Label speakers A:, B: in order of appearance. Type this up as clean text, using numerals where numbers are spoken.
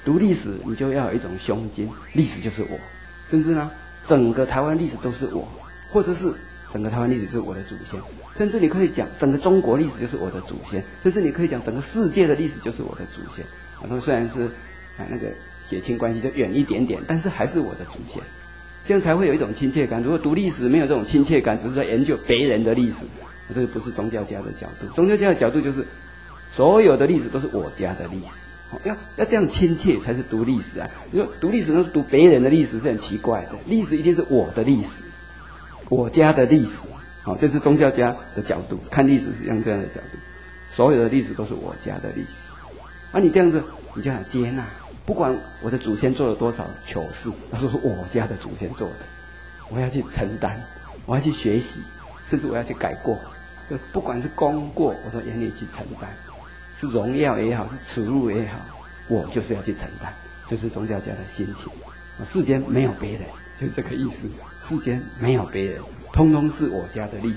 A: 读历史，你就要有一种胸襟，历史就是我，甚至呢，整个台湾历史都是我，或者是整个台湾历史就是我的祖先，甚至你可以讲整个中国历史就是我的祖先，甚至你可以讲整个世界的历史就是我的祖先。然后虽然是那个血亲关系就远一点点，但是还是我的祖先，这样才会有一种亲切感。如果读历史没有这种亲切感，只是在研究别人的历史，这个不是宗教家的角度。宗教家的角度就是所有的历史都是我家的历史。要这样亲切才是读历史啊！你说读历史那读别人的历史是很奇怪的，历史一定是我的历史，我家的历史。好，这是宗教家的角度看历史是用这样的角度，所有的历史都是我家的历史。你这样子，你就想接纳，不管我的祖先做了多少糗事，那都是我家的祖先做的，我要去承担，我要去学习，甚至我要去改过。不管是功过，我都愿意去承担。是荣耀也好，是耻辱也好，我就是要去承担，就是宗教家的心情。世间没有别人，就是这个意思。世间没有别人，通通是我家的历史。